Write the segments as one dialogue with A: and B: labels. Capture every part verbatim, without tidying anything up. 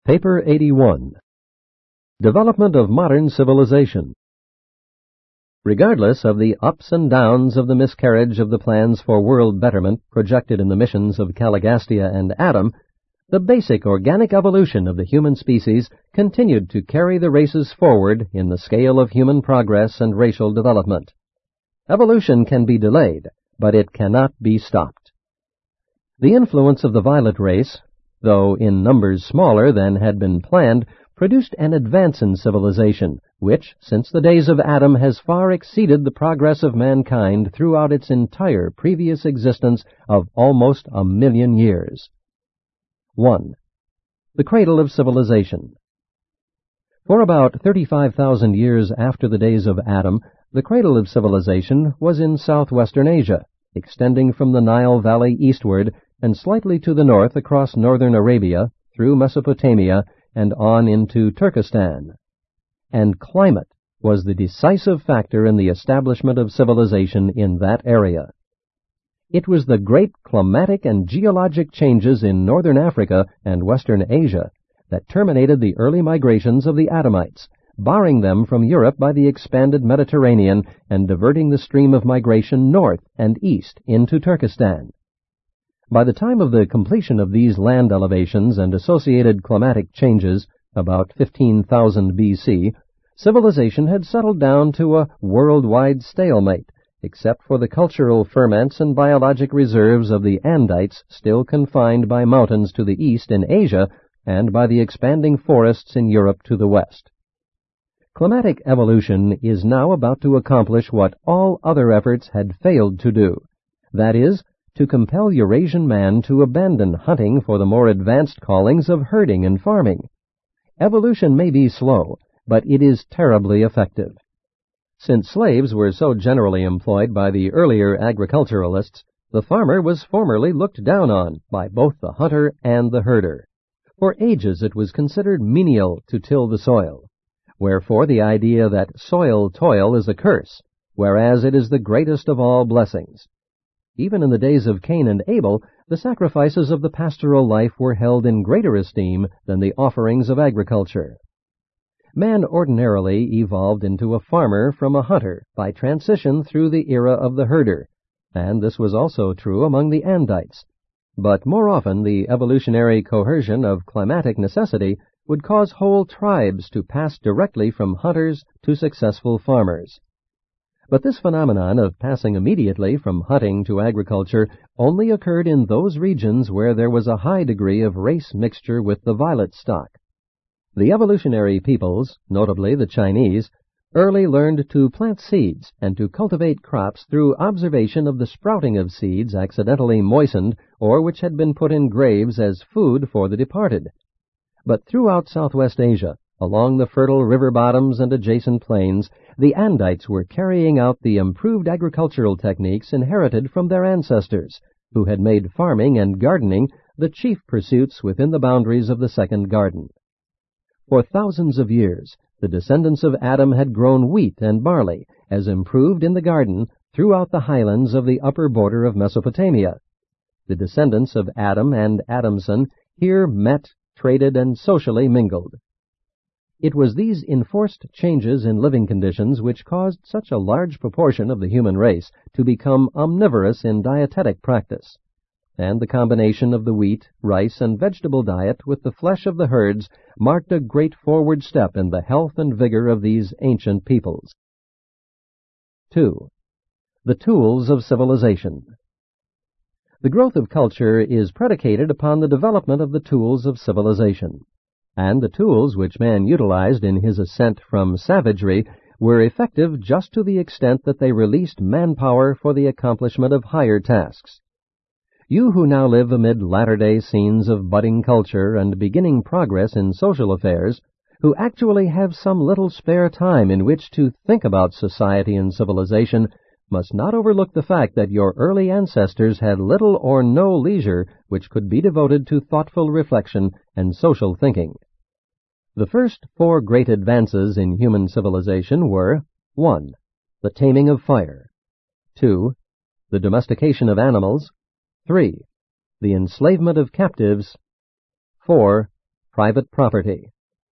A: Paper eighty-one. Development of Modern Civilization. Regardless of the ups and downs of the miscarriage of the plans for world betterment projected in the missions of Caligastia and Adam, the basic organic evolution of the human species continued to carry the races forward in the scale of human progress and racial development. Evolution can be delayed, but it cannot be stopped. The influence of the violet race, though in numbers smaller than had been planned, produced an advance in civilization, which, since the days of Adam, has far exceeded the progress of mankind throughout its entire previous existence of almost a million years. one. The cradle of civilization. For about thirty-five thousand years after the days of Adam, the cradle of civilization was in southwestern Asia, extending from the Nile Valley eastward and slightly to the north across northern Arabia, through Mesopotamia, and on into Turkestan. And climate was the decisive factor in the establishment of civilization in that area. It was the great climatic and geologic changes in northern Africa and western Asia that terminated the early migrations of the Adamites, barring them from Europe by the expanded Mediterranean and diverting the stream of migration north and east into Turkestan. By the time of the completion of these land elevations and associated climatic changes, about fifteen thousand B C, civilization had settled down to a worldwide stalemate, except for the cultural ferments and biologic reserves of the Andites still confined by mountains to the east in Asia and by the expanding forests in Europe to the west. Climatic evolution is now about to accomplish what all other efforts had failed to do, that is, to compel Eurasian man to abandon hunting for the more advanced callings of herding and farming. Evolution may be slow, but it is terribly effective. Since slaves were so generally employed by the earlier agriculturalists, the farmer was formerly looked down on by both the hunter and the herder. For ages it was considered menial to till the soil. Wherefore the idea that soil toil is a curse, whereas it is the greatest of all blessings. Even in the days of Cain and Abel, the sacrifices of the pastoral life were held in greater esteem than the offerings of agriculture. Man ordinarily evolved into a farmer from a hunter by transition through the era of the herder, and this was also true among the Andites. But more often the evolutionary coercion of climatic necessity would cause whole tribes to pass directly from hunters to successful farmers. But this phenomenon of passing immediately from hunting to agriculture only occurred in those regions where there was a high degree of race mixture with the violet stock. The evolutionary peoples, notably the Chinese, early learned to plant seeds and to cultivate crops through observation of the sprouting of seeds accidentally moistened or which had been put in graves as food for the departed. But throughout Southwest Asia, along the fertile river bottoms and adjacent plains, the Andites were carrying out the improved agricultural techniques inherited from their ancestors, who had made farming and gardening the chief pursuits within the boundaries of the Second Garden. For thousands of years, the descendants of Adam had grown wheat and barley, as improved in the garden, throughout the highlands of the upper border of Mesopotamia. The descendants of Adam and Adamson here met, traded, and socially mingled. It was these enforced changes in living conditions which caused such a large proportion of the human race to become omnivorous in dietetic practice, and the combination of the wheat, rice, and vegetable diet with the flesh of the herds marked a great forward step in the health and vigor of these ancient peoples. two. The tools of civilization. The growth of culture is predicated upon the development of the tools of civilization, and the tools which man utilized in his ascent from savagery were effective just to the extent that they released manpower for the accomplishment of higher tasks. You who now live amid latter-day scenes of budding culture and beginning progress in social affairs, who actually have some little spare time in which to think about society and civilization, must not overlook the fact that your early ancestors had little or no leisure which could be devoted to thoughtful reflection and social thinking. The first four great advances in human civilization were one. The taming of fire. two. The domestication of animals. three. The enslavement of captives. four. private property.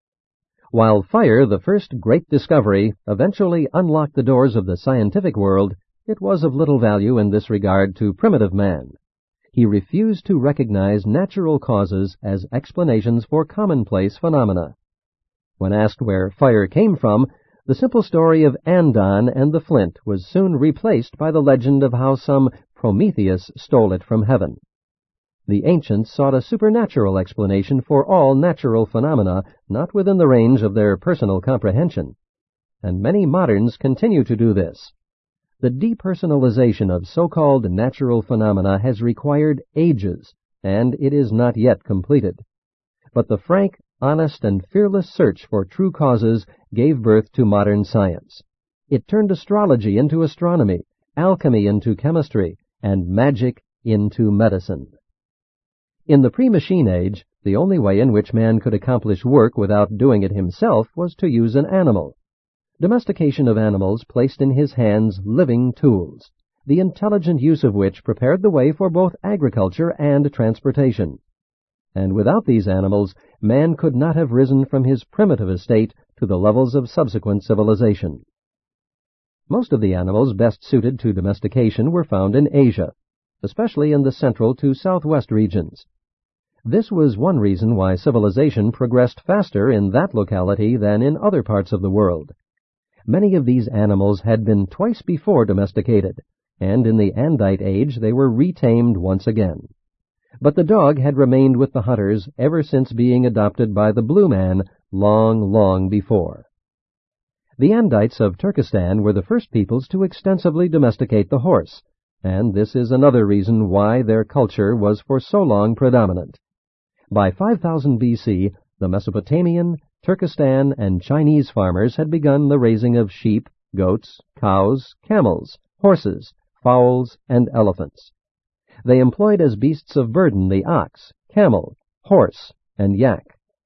A: While fire, the first great discovery, eventually unlocked the doors of the scientific world, it was of little value in this regard to primitive man. He refused to recognize natural causes as explanations for commonplace phenomena. When asked where fire came from, the simple story of Andon and the flint was soon replaced by the legend of how some Prometheus stole it from heaven. The ancients sought a supernatural explanation for all natural phenomena not within the range of their personal comprehension, and many moderns continue to do this. The depersonalization of so-called natural phenomena has required ages, and it is not yet completed. But the frank, honest, and fearless search for true causes gave birth to modern science. It turned astrology into astronomy, alchemy into chemistry, and magic into medicine. In the pre-machine age, the only way in which man could accomplish work without doing it himself was to use an animal. Domestication of animals placed in his hands living tools, the intelligent use of which prepared the way for both agriculture and transportation. And without these animals, man could not have risen from his primitive estate to the levels of subsequent civilization. Most of the animals best suited to domestication were found in Asia, especially in the central to southwest regions. This was one reason why civilization progressed faster in that locality than in other parts of the world. Many of these animals had been twice before domesticated, and in the Andite age they were retamed once again. But the dog had remained with the hunters ever since being adopted by the blue man long, long before. The Andites of Turkestan were the first peoples to extensively domesticate the horse, and this is another reason why their culture was for so long predominant. By five thousand B C, the Mesopotamian, Turkestan, and Chinese farmers had begun the raising of sheep, goats, cows, camels, horses, fowls, and elephants. They employed as beasts of burden the ox, camel, horse, and yak.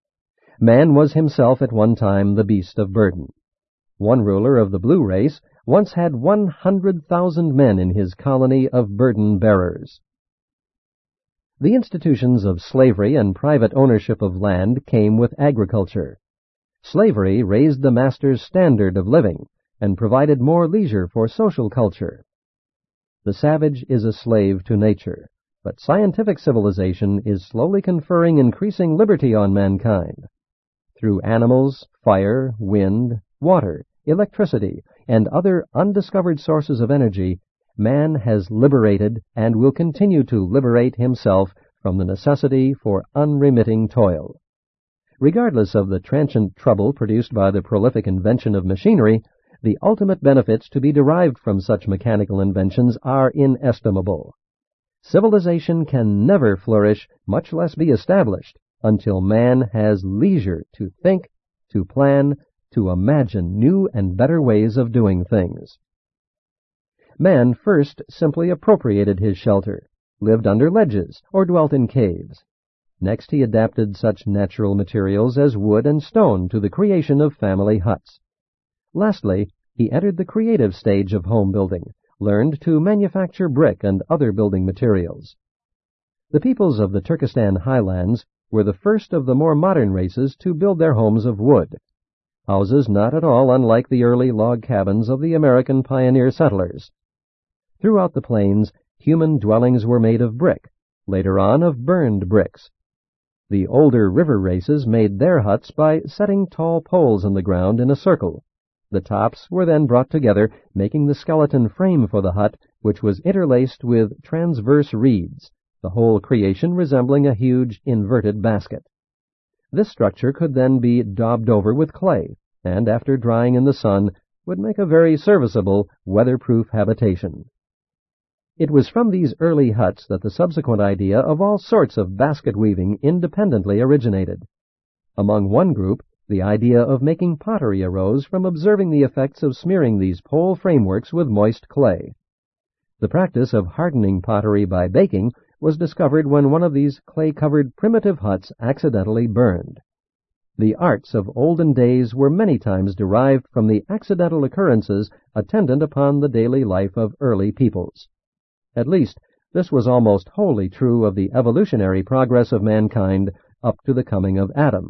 A: Man was himself at one time the beast of burden. One ruler of the blue race once had one hundred thousand men in his colony of burden-bearers. The institutions of slavery and private ownership of land came with agriculture. Slavery raised the master's standard of living and provided more leisure for social culture. The savage is a slave to nature, but scientific civilization is slowly conferring increasing liberty on mankind. Through animals, fire, wind, water, electricity, and other undiscovered sources of energy, man has liberated and will continue to liberate himself from the necessity for unremitting toil. Regardless of the transient trouble produced by the prolific invention of machinery, the ultimate benefits to be derived from such mechanical inventions are inestimable. Civilization can never flourish, much less be established, until man has leisure to think, to plan, to imagine new and better ways of doing things. Man first simply appropriated his shelter, lived under ledges, or dwelt in caves. Next he adapted such natural materials as wood and stone to the creation of family huts. Lastly, he entered the creative stage of home building, learned to manufacture brick and other building materials. The peoples of the Turkestan highlands were the first of the more modern races to build their homes of wood, houses not at all unlike the early log cabins of the American pioneer settlers. Throughout the plains, human dwellings were made of brick, later on of burned bricks. The older river races made their huts by setting tall poles in the ground in a circle. The tops were then brought together, making the skeleton frame for the hut, which was interlaced with transverse reeds, the whole creation resembling a huge inverted basket. This structure could then be daubed over with clay, and after drying in the sun, would make a very serviceable, weatherproof habitation. It was from these early huts that the subsequent idea of all sorts of basket weaving independently originated. Among one group, the idea of making pottery arose from observing the effects of smearing these pole frameworks with moist clay. The practice of hardening pottery by baking was discovered when one of these clay-covered primitive huts accidentally burned. The arts of olden days were many times derived from the accidental occurrences attendant upon the daily life of early peoples. At least, this was almost wholly true of the evolutionary progress of mankind up to the coming of Adam.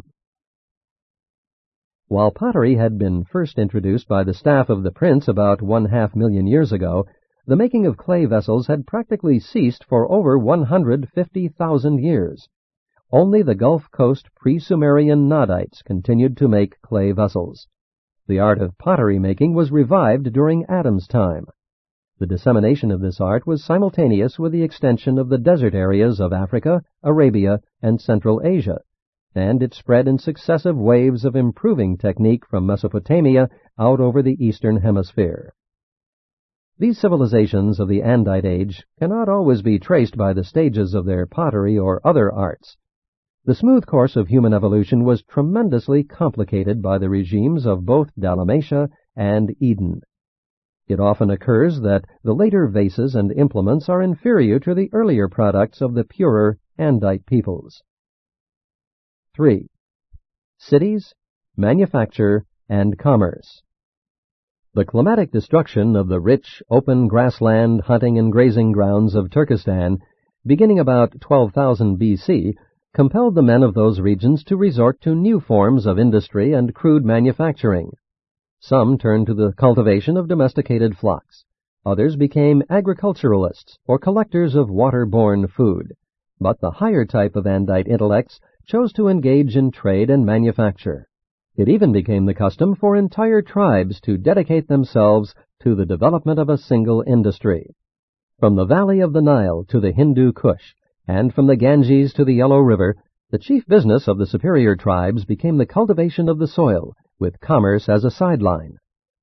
A: While pottery had been first introduced by the staff of the prince about one half million years ago, the making of clay vessels had practically ceased for over one hundred fifty thousand years. Only the Gulf Coast pre-Sumerian Nadites continued to make clay vessels. The art of pottery making was revived during Adam's time. The dissemination of this art was simultaneous with the extension of the desert areas of Africa, Arabia, and Central Asia, and it spread in successive waves of improving technique from Mesopotamia out over the eastern hemisphere. These civilizations of the Andite age cannot always be traced by the stages of their pottery or other arts. The smooth course of human evolution was tremendously complicated by the regimes of both Dalmatia and Eden. It often occurs that the later vases and implements are inferior to the earlier products of the purer Andite peoples. three. Cities, manufacture, and commerce. The climatic destruction of the rich, open grassland hunting and grazing grounds of Turkestan, beginning about twelve thousand B C, compelled the men of those regions to resort to new forms of industry and crude manufacturing. Some turned to the cultivation of domesticated flocks. Others became agriculturalists or collectors of water-borne food. But the higher type of Andite intellects chose to engage in trade and manufacture. It even became the custom for entire tribes to dedicate themselves to the development of a single industry. From the valley of the Nile to the Hindu Kush, and from the Ganges to the Yellow River, the chief business of the superior tribes became the cultivation of the soil, with commerce as a sideline.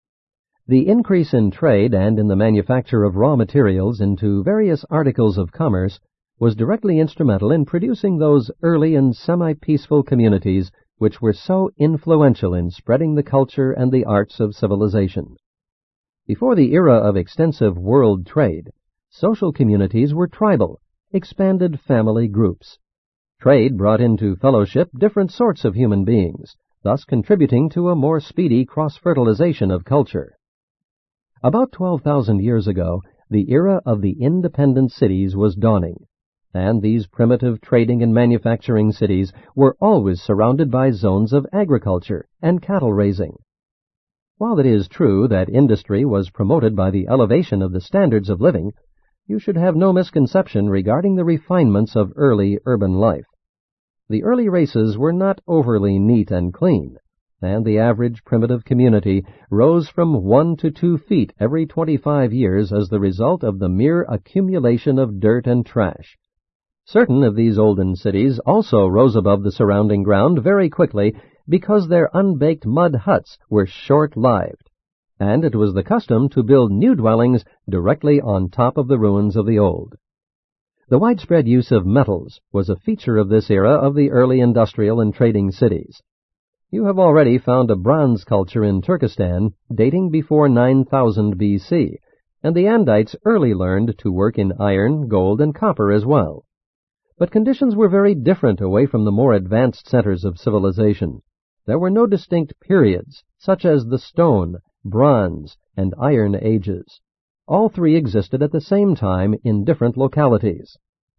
A: The increase in trade and in the manufacture of raw materials into various articles of commerce was directly instrumental in producing those early and semi-peaceful communities which were so influential in spreading the culture and the arts of civilization. Before the era of extensive world trade, social communities were tribal, expanded family groups. Trade brought into fellowship different sorts of human beings, thus contributing to a more speedy cross-fertilization of culture. About twelve thousand years ago, the era of the independent cities was dawning, and these primitive trading and manufacturing cities were always surrounded by zones of agriculture and cattle raising. While it is true that industry was promoted by the elevation of the standards of living, you should have no misconception regarding the refinements of early urban life. The early races were not overly neat and clean, and the average primitive community rose from one to two feet every twenty-five years as the result of the mere accumulation of dirt and trash. Certain of these olden cities also rose above the surrounding ground very quickly because their unbaked mud huts were short-lived, and it was the custom to build new dwellings directly on top of the ruins of the old. The widespread use of metals was a feature of this era of the early industrial and trading cities. You have already found a bronze culture in Turkestan dating before nine thousand B C, and the Andites early learned to work in iron, gold, and copper as well. But conditions were very different away from the more advanced centers of civilization. There were no distinct periods, such as the Stone, Bronze, and Iron Ages. All three existed at the same time in different localities.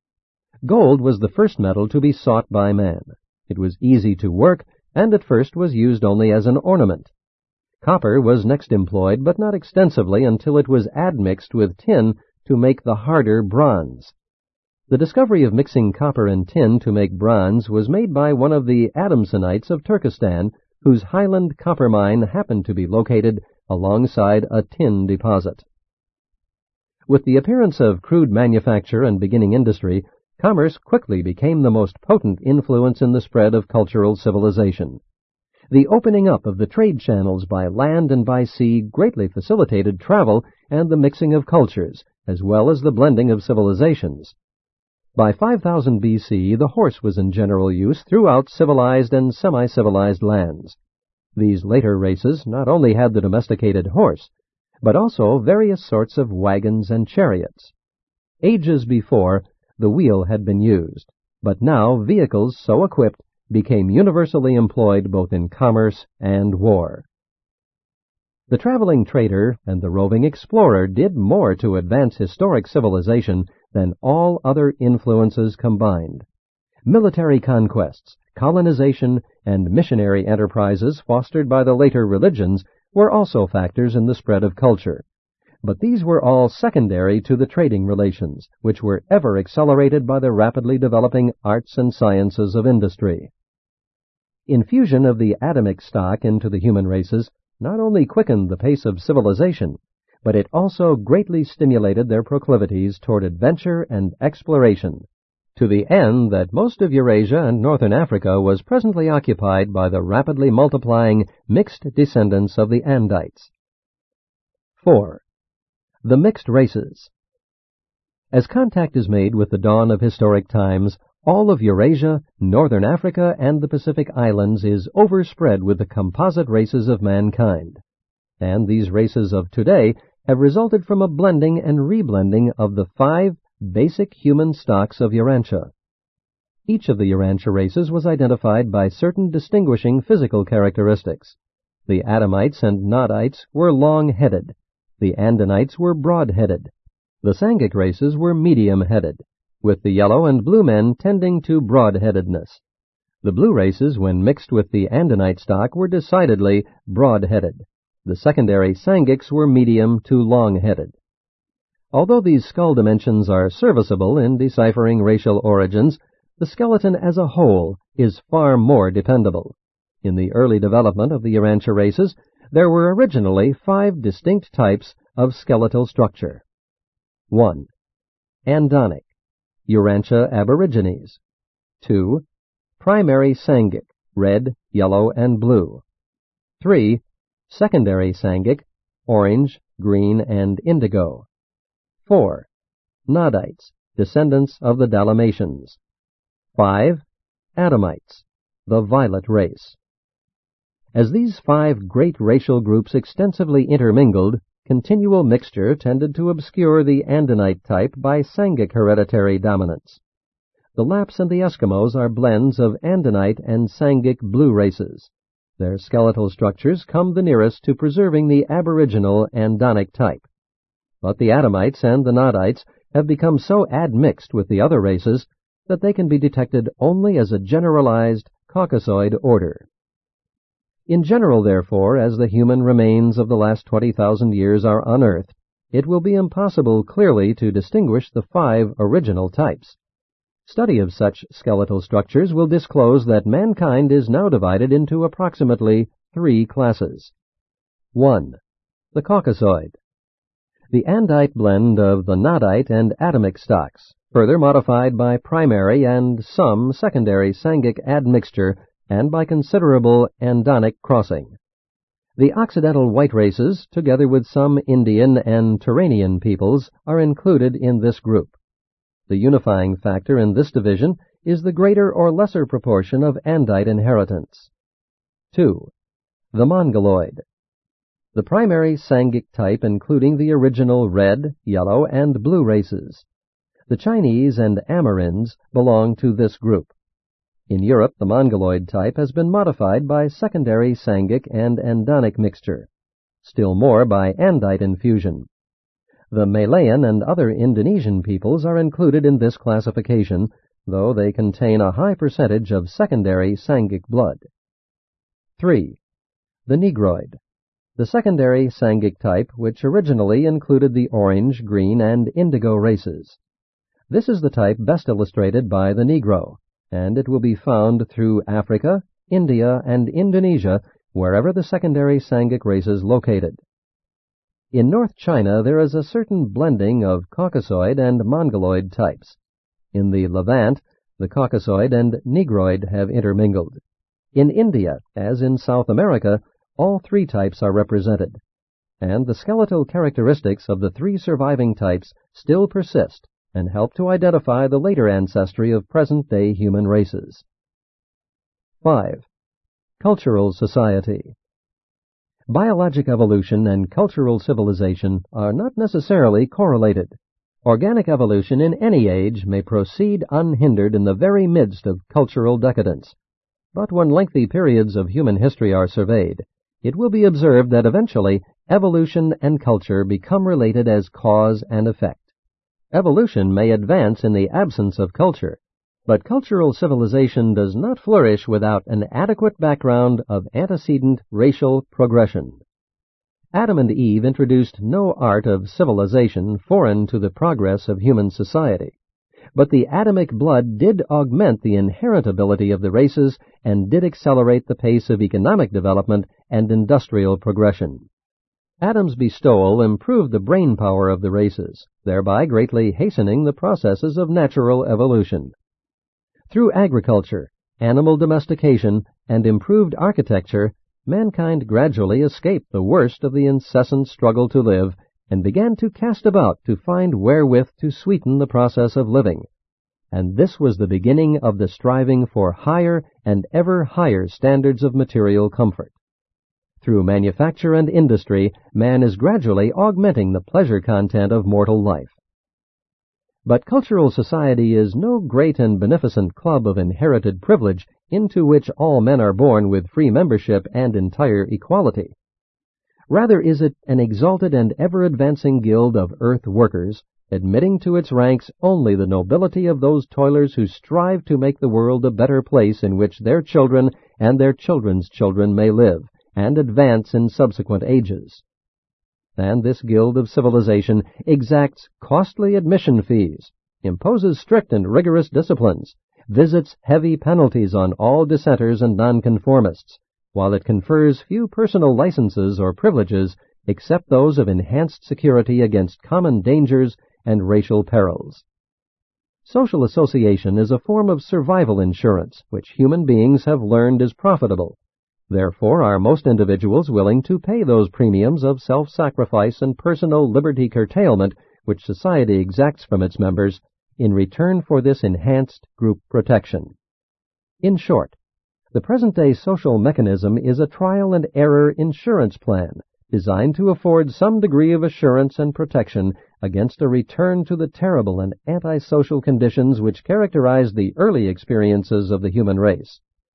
A: Gold was the first metal to be sought by man. It was easy to work, and at first was used only as an ornament. Copper was next employed, but not extensively until it was admixed with tin to make the harder bronze. The discovery of mixing copper and tin to make bronze was made by one of the Adamsonites of Turkestan, whose Highland copper mine happened to be located alongside a tin deposit. With the appearance of crude manufacture and beginning industry, commerce quickly became the most potent influence in the spread of cultural civilization. The opening up of the trade channels by land and by sea greatly facilitated travel and the mixing of cultures, as well as the blending of civilizations. By five thousand B C, the horse was in general use throughout civilized and semi-civilized lands. These later races not only had the domesticated horse, but also various sorts of wagons and chariots. Ages before, the wheel had been used, but now vehicles so equipped became universally employed both in commerce and war. The traveling trader and the roving explorer did more to advance historic civilization than all other influences combined. Military conquests, colonization, and missionary enterprises fostered by the later religions were also factors in the spread of culture. But these were all secondary to the trading relations, which were ever accelerated by the rapidly developing arts and sciences of industry. Infusion of the Adamic stock into the human races not only quickened the pace of civilization, but it also greatly stimulated their proclivities toward adventure and exploration, to the end that most of Eurasia and northern Africa was presently occupied by the rapidly multiplying mixed descendants of the Andites. four. The mixed races. As contact is made with the dawn of historic times, all of Eurasia, northern Africa, and the Pacific Islands is overspread with the composite races of mankind. And these races of today have resulted from a blending and reblending of the five basic human stocks of Urantia. Each of the Urantia races was identified by certain distinguishing physical characteristics. The Adamites and Nodites were long-headed. The Andinites were broad-headed. The Sanghic races were medium-headed, with the yellow and blue men tending to broad-headedness. The blue races, when mixed with the Andinite stock, were decidedly broad-headed. The secondary Sanghics were medium to long-headed. Although these skull dimensions are serviceable in deciphering racial origins, the skeleton as a whole is far more dependable. In the early development of the Urantia races, there were originally five distinct types of skeletal structure. one. Andonic, Urantia aborigines. two. Primary Sanghic, red, yellow, and blue. three. Secondary Sanghic, orange, green, and indigo. four. Nodites, descendants of the Dalmatians. five. Adamites, the violet race. As these five great racial groups extensively intermingled, continual mixture tended to obscure the Andinite type by Sanghic hereditary dominance. The Lapps and the Eskimos are blends of Andinite and Sanghic blue races. Their skeletal structures come the nearest to preserving the aboriginal Andonic type. But the Adamites and the Nodites have become so admixed with the other races that they can be detected only as a generalized Caucasoid order. In general, therefore, as the human remains of the last twenty thousand years are unearthed, it will be impossible clearly to distinguish the five original types. Study of such skeletal structures will disclose that mankind is now divided into approximately three classes. one. The Caucasoid. The Andite blend of the Nodite and Adamic stocks, further modified by primary and some secondary Sanghic admixture and by considerable Andonic crossing. The Occidental white races, together with some Indian and Turanian peoples, are included in this group. The unifying factor in this division is the greater or lesser proportion of Andite inheritance. two. The Mongoloid. The primary Sanghic type including the original red, yellow, and blue races. The Chinese and Amerinds belong to this group. In Europe, the Mongoloid type has been modified by secondary Sanghic and Andonic mixture, still more by Andite infusion. The Malayan and other Indonesian peoples are included in this classification, though they contain a high percentage of secondary Sanghic blood. three. The Negroid. The secondary Sanghic type, which originally included the orange, green, and indigo races. This is the type best illustrated by the Negro, and it will be found through Africa, India, and Indonesia, wherever the secondary Sanghic race is located. In North China, there is a certain blending of Caucasoid and Mongoloid types. In the Levant, the Caucasoid and Negroid have intermingled. In India, as in South America, all three types are represented, and the skeletal characteristics of the three surviving types still persist and help to identify the later ancestry of present-day human races. five. Cultural society. Biologic evolution and cultural civilization are not necessarily correlated. Organic evolution in any age may proceed unhindered in the very midst of cultural decadence. But when lengthy periods of human history are surveyed, it will be observed that eventually evolution and culture become related as cause and effect. Evolution may advance in the absence of culture, But cultural civilization does not flourish without an adequate background of antecedent racial progression. Adam and Eve introduced no art of civilization foreign to the progress of human society, but the Adamic blood did augment the inherent ability of the races and did accelerate the pace of economic development and industrial progression. Adam's bestowal improved the brain power of the races, thereby greatly hastening the processes of natural evolution. Through agriculture, animal domestication, and improved architecture, mankind gradually escaped the worst of the incessant struggle to live and began to cast about to find wherewith to sweeten the process of living. And this was the beginning of the striving for higher and ever higher standards of material comfort. Through manufacture and industry, man is gradually augmenting the pleasure content of mortal life. But cultural society is no great and beneficent club of inherited privilege into which all men are born with free membership and entire equality. Rather is it an exalted and ever-advancing guild of earth workers, admitting to its ranks only the nobility of those toilers who strive to make the world a better place in which their children and their children's children may live and advance in subsequent ages. And this guild of civilization exacts costly admission fees, imposes strict and rigorous disciplines, visits heavy penalties on all dissenters and nonconformists, while it confers few personal licenses or privileges except those of enhanced security against common dangers and racial perils. Social association is a form of survival insurance which human beings have learned is profitable. Therefore are most individuals willing to pay those premiums of self-sacrifice and personal liberty curtailment which society exacts from its members in return for this enhanced group protection. In short, the present-day social mechanism is a trial-and-error insurance plan designed to afford some degree of assurance and protection against a return to the terrible and antisocial conditions which characterized the early experiences of the human race.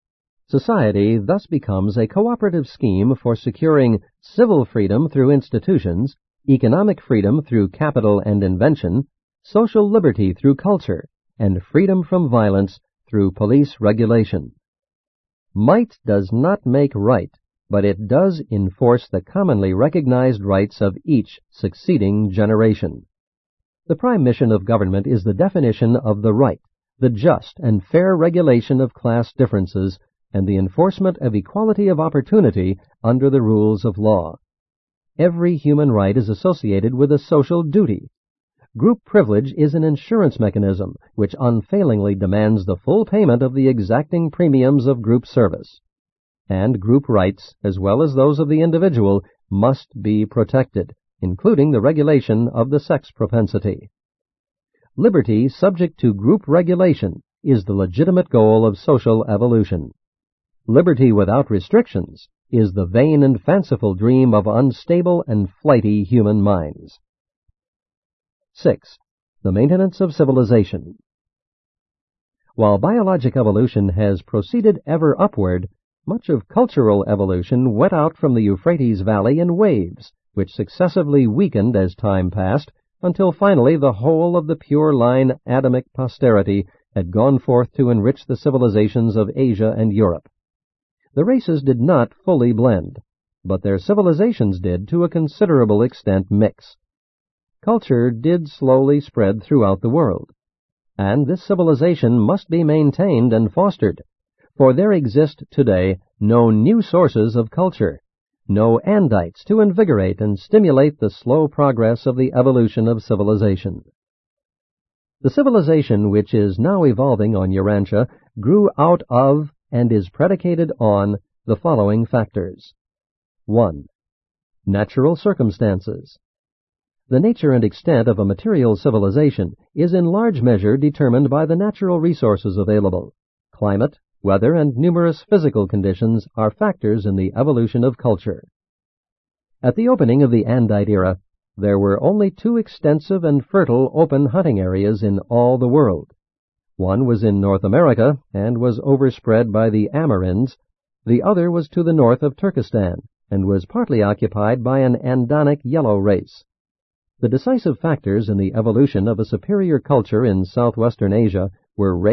A: Society thus becomes a cooperative scheme for securing civil freedom through institutions, economic freedom through capital and invention, social liberty through culture, and freedom from violence through police regulation. Might does not make right, but it does enforce the commonly recognized rights of each succeeding generation. The prime mission of government is the definition of the right, the just and fair regulation of class differences, and the enforcement of equality of opportunity under the rules of law. Every human right is associated with a social duty. Group privilege is an insurance mechanism which unfailingly demands the full payment of the exacting premiums of group service. And group rights, as well as those of the individual, must be protected, including the regulation of the sex propensity. Liberty subject to group regulation is the legitimate goal of social evolution. Liberty without restrictions is the vain and fanciful dream of unstable and flighty human minds. Six. The maintenance of civilization. While biologic evolution has proceeded ever upward, much of cultural evolution went out from the Euphrates Valley in waves, which successively weakened as time passed, until finally the whole of the pure-line Adamic posterity had gone forth to enrich the civilizations of Asia and Europe. The races did not fully blend, but their civilizations did to a considerable extent mix. Culture did slowly spread throughout the world, and this civilization must be maintained and fostered, for there exist today no new sources of culture, no andites to invigorate and stimulate the slow progress of the evolution of civilization. The civilization which is now evolving on Urantia grew out of and is predicated on the following factors. One. Natural circumstances. The nature and extent of a material civilization is in large measure determined by the natural resources available. Climate, weather, and numerous physical conditions are factors in the evolution of culture. At the opening of the Andite era, there were only two extensive and fertile open hunting areas in all the world. One was in North America and was overspread by the Amerinds. The other was to the north of Turkestan and was partly occupied by an Andonic yellow race. The decisive factors in the evolution of a superior culture in southwestern Asia were race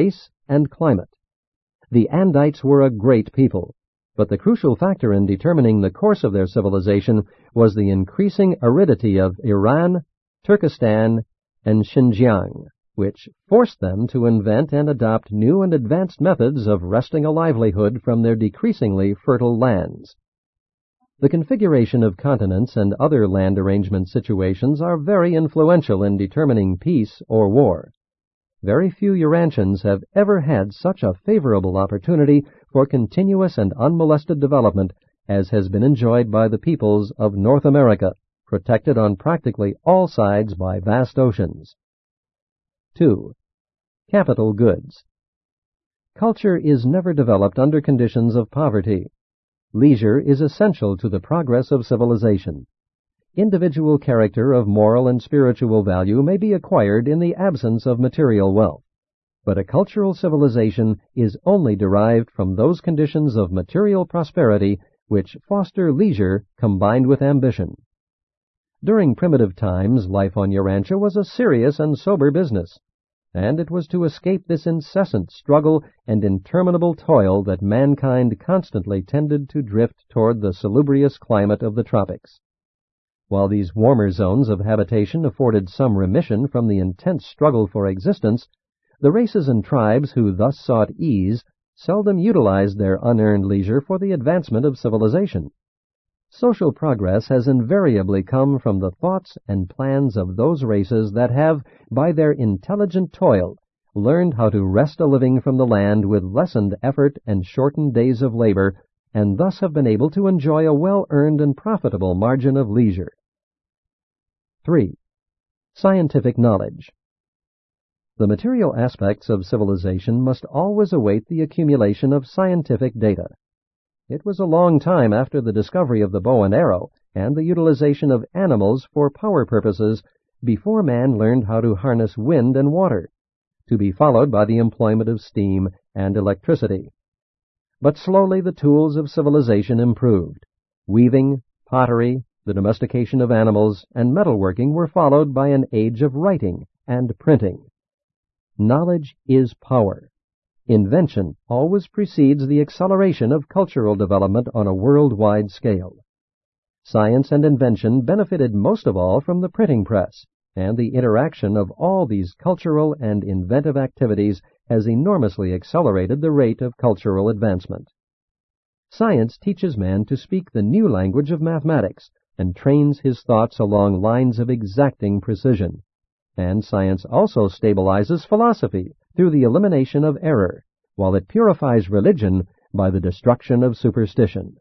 A: and climate. The Andites were a great people, but the crucial factor in determining the course of their civilization was the increasing aridity of Iran, Turkestan, and Xinjiang, which forced them to invent and adopt new and advanced methods of wresting a livelihood from their decreasingly fertile lands. The configuration of continents and other land arrangement situations are very influential in determining peace or war. Very few Urantians have ever had such a favorable opportunity for continuous and unmolested development as has been enjoyed by the peoples of North America, protected on practically all sides by vast oceans. two. Capital goods. Culture is never developed under conditions of poverty. Leisure is essential to the progress of civilization. Individual character of moral and spiritual value may be acquired in the absence of material wealth, but a cultural civilization is only derived from those conditions of material prosperity which foster leisure combined with ambition. During primitive times, life on Urantia was a serious and sober business, and it was to escape this incessant struggle and interminable toil that mankind constantly tended to drift toward the salubrious climate of the tropics. While these warmer zones of habitation afforded some remission from the intense struggle for existence, the races and tribes who thus sought ease seldom utilized their unearned leisure for the advancement of civilization. Social progress has invariably come from the thoughts and plans of those races that have, by their intelligent toil, learned how to wrest a living from the land with lessened effort and shortened days of labor, and thus have been able to enjoy a well-earned and profitable margin of leisure. three. Scientific knowledge. The material aspects of civilization must always await the accumulation of scientific data. It was a long time after the discovery of the bow and arrow and the utilization of animals for power purposes before man learned how to harness wind and water, to be followed by the employment of steam and electricity. But slowly the tools of civilization improved. Weaving, pottery, the domestication of animals, and metalworking were followed by an age of writing and printing. Knowledge is power. Invention always precedes the acceleration of cultural development on a worldwide scale. Science and invention benefited most of all from the printing press, and the interaction of all these cultural and inventive activities has enormously accelerated the rate of cultural advancement. Science teaches man to speak the new language of mathematics and trains his thoughts along lines of exacting precision. And science also stabilizes philosophy through the elimination of error, while it purifies religion by the destruction of superstition.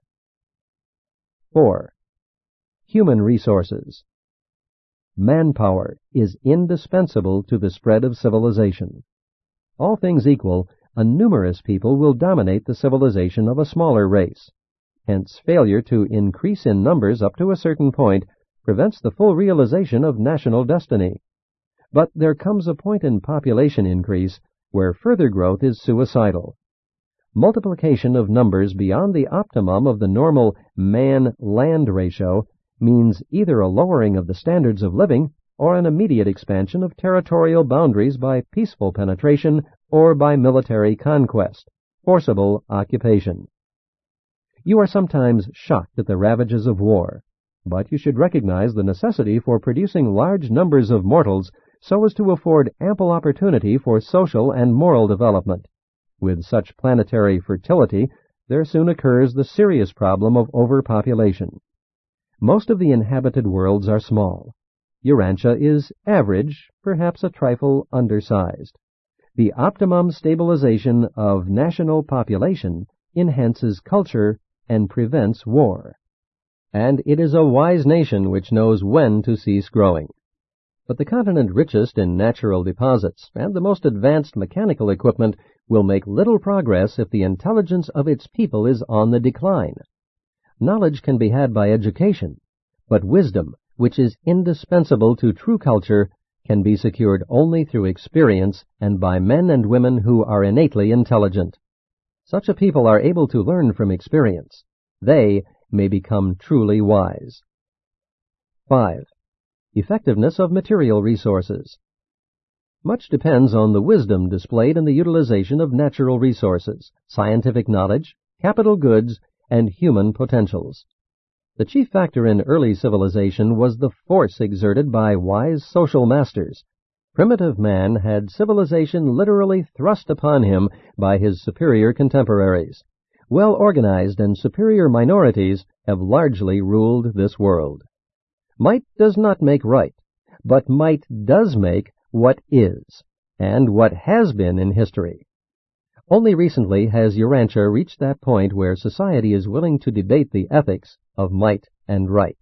A: four. Human resources. Manpower is indispensable to the spread of civilization. All things equal, a numerous people will dominate the civilization of a smaller race. Hence, failure to increase in numbers up to a certain point prevents the full realization of national destiny. But there comes a point in population increase where further growth is suicidal. Multiplication of numbers beyond the optimum of the normal man-land ratio means either a lowering of the standards of living or an immediate expansion of territorial boundaries by peaceful penetration or by military conquest, forcible occupation. You are sometimes shocked at the ravages of war, but you should recognize the necessity for producing large numbers of mortals so as to afford ample opportunity for social and moral development. With such planetary fertility, there soon occurs the serious problem of overpopulation. Most of the inhabited worlds are small. Urantia is average, perhaps a trifle undersized. The optimum stabilization of national population enhances culture and prevents war. And it is a wise nation which knows when to cease growing. But the continent richest in natural deposits and the most advanced mechanical equipment will make little progress if the intelligence of its people is on the decline. Knowledge can be had by education, but wisdom, which is indispensable to true culture, can be secured only through experience and by men and women who are innately intelligent. Such a people are able to learn from experience. They may become truly wise. five. Effectiveness of material resources. Much depends on the wisdom displayed in the utilization of natural resources, scientific knowledge, capital goods, and human potentials. The chief factor in early civilization was the force exerted by wise social masters. Primitive man had civilization literally thrust upon him by his superior contemporaries. Well-organized and superior minorities have largely ruled this world. Might does not make right, but might does make what is, and what has been in history. Only recently has Urantia reached that point where society is willing to debate the ethics of might and right.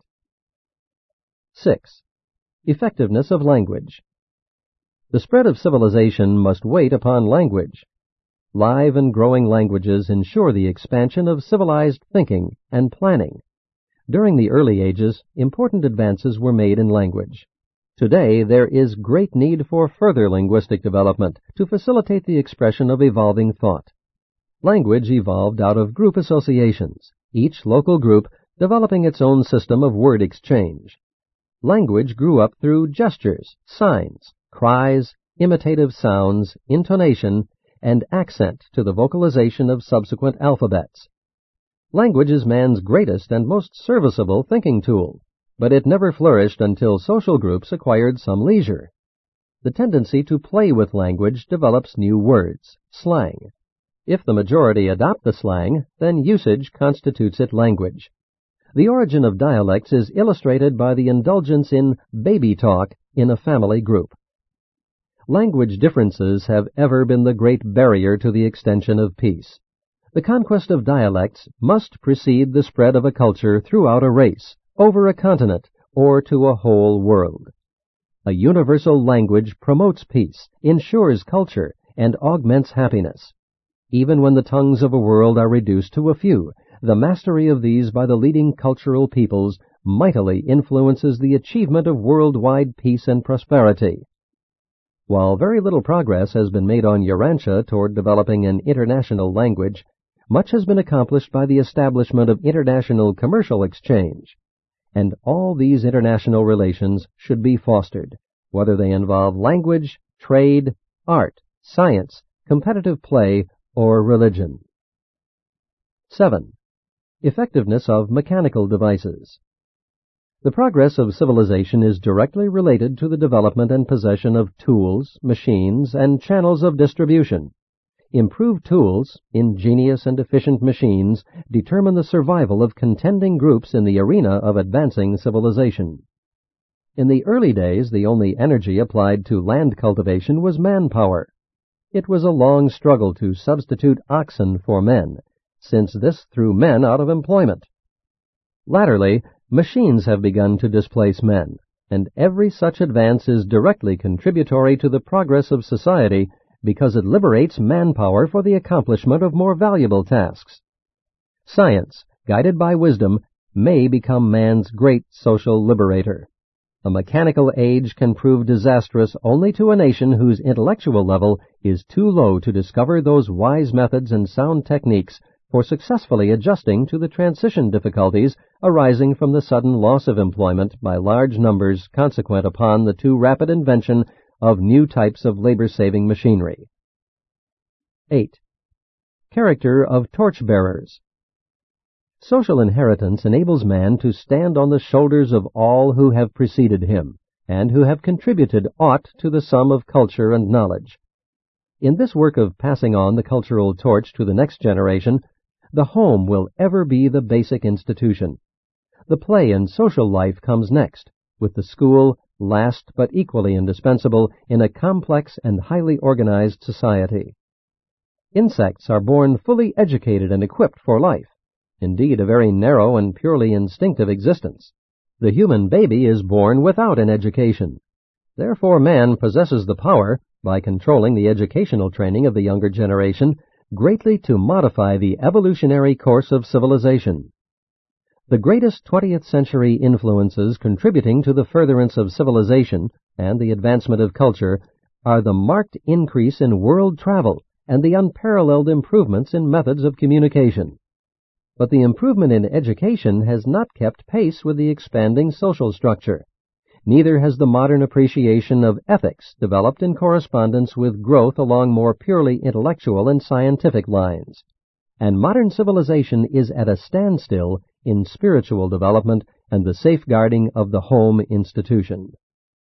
A: Six. Effectiveness of language. The spread of civilization must wait upon language. Live and growing languages ensure the expansion of civilized thinking and planning. During the early ages, important advances were made in language. Today, there is great need for further linguistic development to facilitate the expression of evolving thought. Language evolved out of group associations, each local group developing its own system of word exchange. Language grew up through gestures, signs, cries, imitative sounds, intonation, and accent to the vocalization of subsequent alphabets. Language is man's greatest and most serviceable thinking tool, but it never flourished until social groups acquired some leisure. The tendency to play with language develops new words, slang. If the majority adopt the slang, then usage constitutes it language. The origin of dialects is illustrated by the indulgence in baby talk in a family group. Language differences have ever been the great barrier to the extension of peace. The conquest of dialects must precede the spread of a culture throughout a race, over a continent, or to a whole world. A universal language promotes peace, ensures culture, and augments happiness. Even when the tongues of a world are reduced to a few, the mastery of these by the leading cultural peoples mightily influences the achievement of worldwide peace and prosperity. While very little progress has been made on Urantia toward developing an international language, much has been accomplished by the establishment of international commercial exchange. And all these international relations should be fostered, whether they involve language, trade, art, science, competitive play, or religion. Seven. Effectiveness of mechanical devices. The progress of civilization is directly related to the development and possession of tools, machines, and channels of distribution. Improved tools, ingenious and efficient machines, determine the survival of contending groups in the arena of advancing civilization. In the early days, the only energy applied to land cultivation was manpower. It was a long struggle to substitute oxen for men, since this threw men out of employment. Latterly, machines have begun to displace men, and every such advance is directly contributory to the progress of society because it liberates manpower for the accomplishment of more valuable tasks. Science, guided by wisdom, may become man's great social liberator. A mechanical age can prove disastrous only to a nation whose intellectual level is too low to discover those wise methods and sound techniques for successfully adjusting to the transition difficulties arising from the sudden loss of employment by large numbers consequent upon the too rapid invention of new types of labor-saving machinery. Eight. Character of torch-bearers. Social inheritance enables man to stand on the shoulders of all who have preceded him, and who have contributed aught to the sum of culture and knowledge. In this work of passing on the cultural torch to the next generation, the home will ever be the basic institution. The play and social life comes next, with the school last but equally indispensable in a complex and highly organized society. Insects are born fully educated and equipped for life, indeed a very narrow and purely instinctive existence. The human baby is born without an education. Therefore man possesses the power, by controlling the educational training of the younger generation, greatly to modify the evolutionary course of civilization. The greatest twentieth century influences contributing to the furtherance of civilization and the advancement of culture are the marked increase in world travel and the unparalleled improvements in methods of communication. But the improvement in education has not kept pace with the expanding social structure. neither has the modern appreciation of ethics developed in correspondence with growth along more purely intellectual and scientific lines. And modern civilization is at a standstill in spiritual development and the safeguarding of the home institution.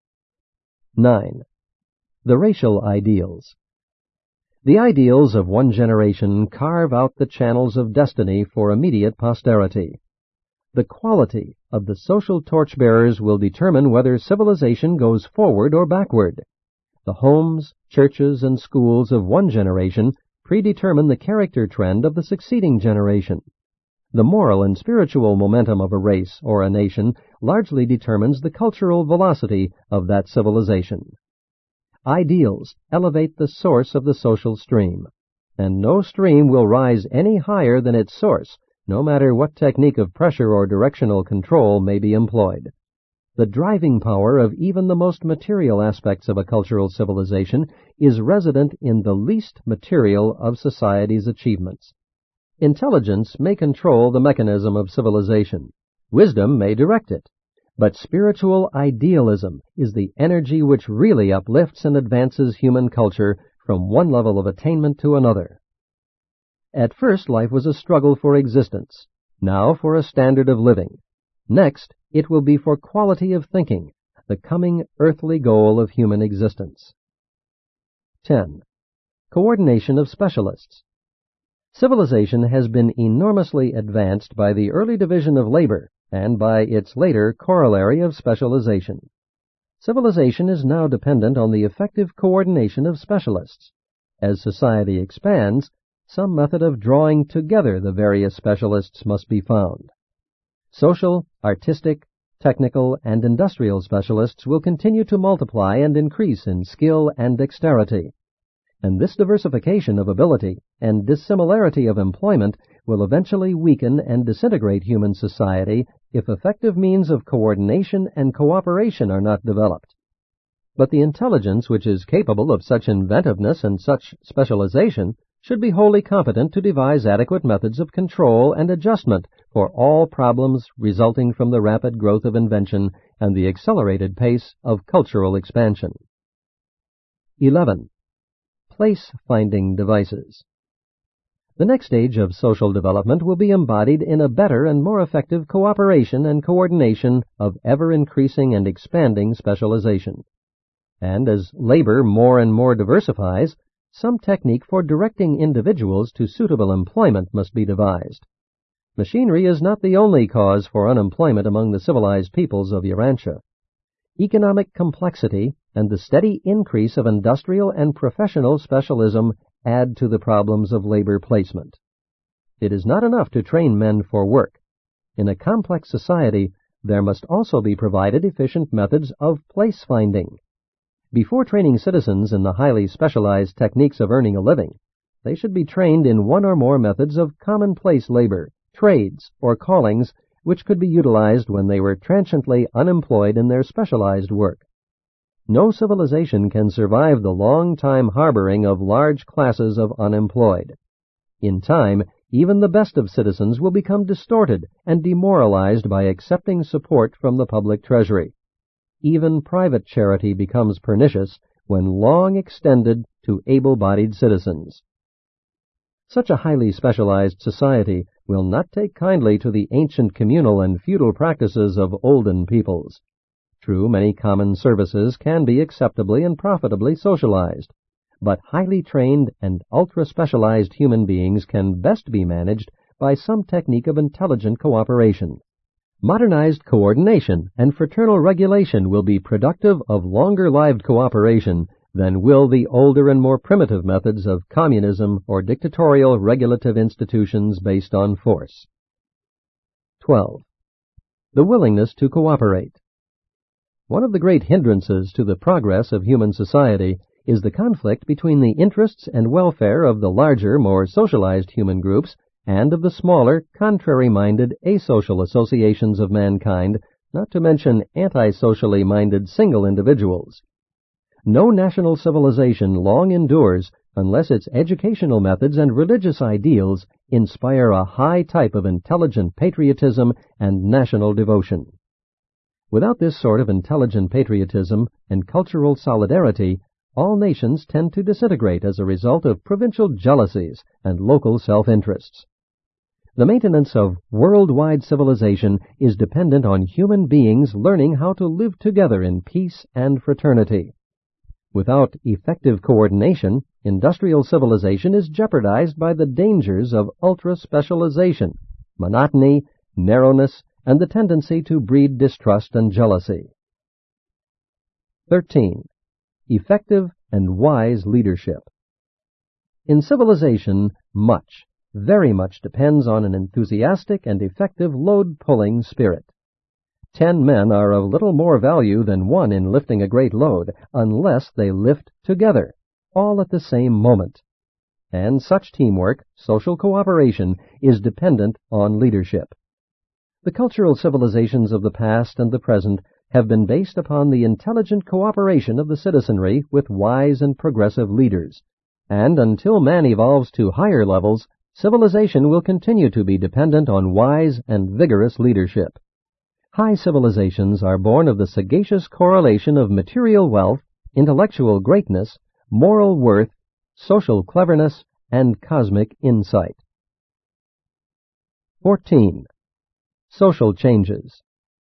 A: nine. The racial ideals. The ideals of one generation carve out the channels of destiny for immediate posterity. The quality of the social torchbearers will determine whether civilization goes forward or backward. The homes, churches, and schools of one generation predetermine the character trend of the succeeding generation. The moral and spiritual momentum of a race or a nation largely determines the cultural velocity of that civilization. Ideals elevate the source of the social stream, and no stream will rise any higher than its source, no matter what technique of pressure or directional control may be employed. The driving power of even the most material aspects of a cultural civilization is resident in the least material of society's achievements. Intelligence may control the mechanism of civilization. Wisdom may direct it. But spiritual idealism is the energy which really uplifts and advances human culture from one level of attainment to another. At first, life was a struggle for existence, now for a standard of living. Next, it will be for quality of thinking, the coming earthly goal of human existence. ten. Coordination of specialists. Civilization has been enormously advanced by the early division of labor and by its later corollary of specialization. Civilization is now dependent on the effective coordination of specialists. As society expands, some method of drawing together the various specialists must be found. Social, artistic, technical, and industrial specialists will continue to multiply and increase in skill and dexterity. And this diversification of ability and dissimilarity of employment will eventually weaken and disintegrate human society if effective means of coordination and cooperation are not developed. But the intelligence which is capable of such inventiveness and such specialization should be wholly competent to devise adequate methods of control and adjustment for all problems resulting from the rapid growth of invention and the accelerated pace of cultural expansion. eleven. Place-finding devices. The next stage of social development will be embodied in a better and more effective cooperation and coordination of ever-increasing and expanding specialization. And as labor more and more diversifies, some technique for directing individuals to suitable employment must be devised. Machinery is not the only cause for unemployment among the civilized peoples of Urantia. Economic complexity and the steady increase of industrial and professional specialism add to the problems of labor placement. It is not enough to train men for work. In a complex society, there must also be provided efficient methods of place-finding. Before training citizens in the highly specialized techniques of earning a living, they should be trained in one or more methods of commonplace labor, trades, or callings which could be utilized when they were transiently unemployed in their specialized work. No civilization can survive the long-time harboring of large classes of unemployed. In time, even the best of citizens will become distorted and demoralized by accepting support from the public treasury. Even private charity becomes pernicious when long extended to able-bodied citizens. Such a highly specialized society will not take kindly to the ancient communal and feudal practices of olden peoples. True, many common services can be acceptably and profitably socialized, but highly trained and ultra-specialized human beings can best be managed by some technique of intelligent cooperation. Modernized coordination and fraternal regulation will be productive of longer-lived cooperation than will the older and more primitive methods of communism or dictatorial regulative institutions based on force. twelve. The willingness to cooperate. One of the great hindrances to the progress of human society is the conflict between the interests and welfare of the larger, more socialized human groups and of the smaller, contrary-minded, asocial associations of mankind, not to mention anti-socially minded single individuals. No national civilization long endures unless its educational methods and religious ideals inspire a high type of intelligent patriotism and national devotion. Without this sort of intelligent patriotism and cultural solidarity, all nations tend to disintegrate as a result of provincial jealousies and local self-interests. The maintenance of worldwide civilization is dependent on human beings learning how to live together in peace and fraternity. Without effective coordination, industrial civilization is jeopardized by the dangers of ultra-specialization, monotony, narrowness, and the tendency to breed distrust and jealousy. thirteen. Effective and wise leadership. In civilization, much, very much depends on an enthusiastic and effective load-pulling spirit. Ten men are of little more value than one in lifting a great load, unless they lift together, all at the same moment. And such teamwork, social cooperation, is dependent on leadership. The cultural civilizations of the past and the present have been based upon the intelligent cooperation of the citizenry with wise and progressive leaders, and until man evolves to higher levels, civilization will continue to be dependent on wise and vigorous leadership. High civilizations are born of the sagacious correlation of material wealth, intellectual greatness, moral worth, social cleverness, and cosmic insight. fourteen. Social changes.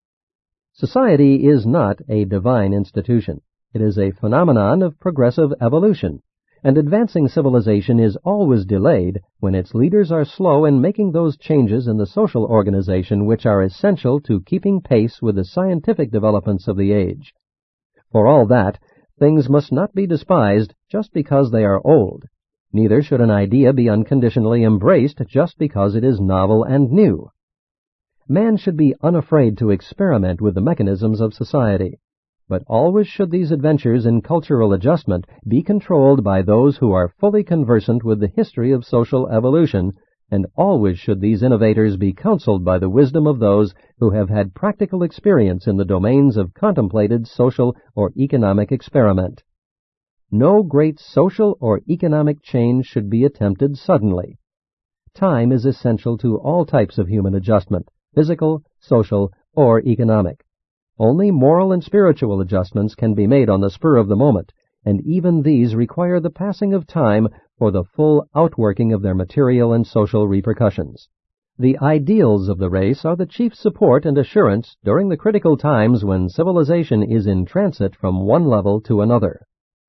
A: Society is not a divine institution. It is a phenomenon of progressive evolution, and advancing civilization is always delayed when its leaders are slow in making those changes in the social organization which are essential to keeping pace with the scientific developments of the age. For all that, things must not be despised just because they are old. Neither should an idea be unconditionally embraced just because it is novel and new. Man should be unafraid to experiment with the mechanisms of society, but always should these adventures in cultural adjustment be controlled by those who are fully conversant with the history of social evolution, and always should these innovators be counseled by the wisdom of those who have had practical experience in the domains of contemplated social or economic experiment. No great social or economic change should be attempted suddenly. Time is essential to all types of human adjustment, physical, social, or economic. Only moral and spiritual adjustments can be made on the spur of the moment, and even these require the passing of time for the full outworking of their material and social repercussions. The ideals of the race are the chief support and assurance during the critical times when civilization is in transit from one level to another.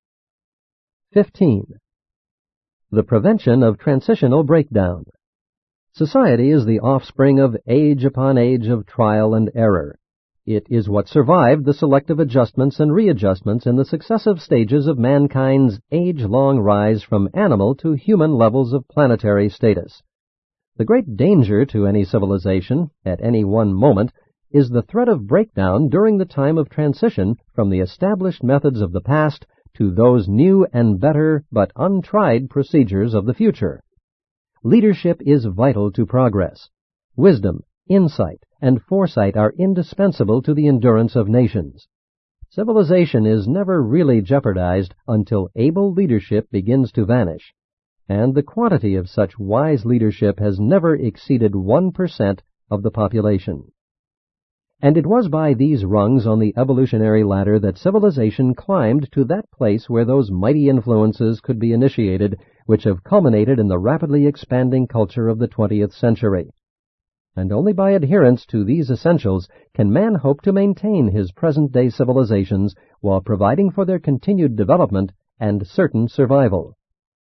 A: fifteen. The prevention of transitional breakdown. Society is the offspring of age upon age of trial and error. It is what survived the selective adjustments and readjustments in the successive stages of mankind's age-long rise from animal to human levels of planetary status. The great danger to any civilization, at any one moment, is the threat of breakdown during the time of transition from the established methods of the past to those new and better but untried procedures of the future. Leadership is vital to progress. Wisdom, insight, and foresight are indispensable to the endurance of nations. Civilization is never really jeopardized until able leadership begins to vanish, and the quantity of such wise leadership has never exceeded one percent of the population. And it was by these rungs on the evolutionary ladder that civilization climbed to that place where those mighty influences could be initiated which have culminated in the rapidly expanding culture of the twentieth century. And only by adherence to these essentials can man hope to maintain his present-day civilizations while providing for their continued development and certain survival.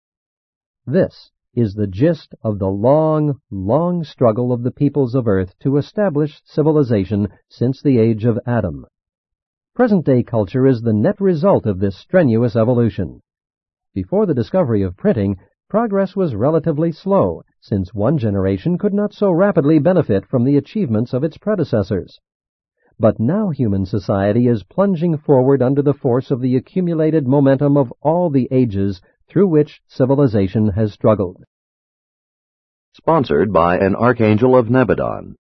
A: This is the gist of the long, long struggle of the peoples of Earth to establish civilization since the age of Adam. Present-day culture is the net result of this strenuous evolution. Before the discovery of printing, progress was relatively slow, since one generation could not so rapidly benefit from the achievements of its predecessors. But now human society is plunging forward under the force of the accumulated momentum of all the ages through which civilization has struggled.
B: Sponsored by an Archangel of Nebadon.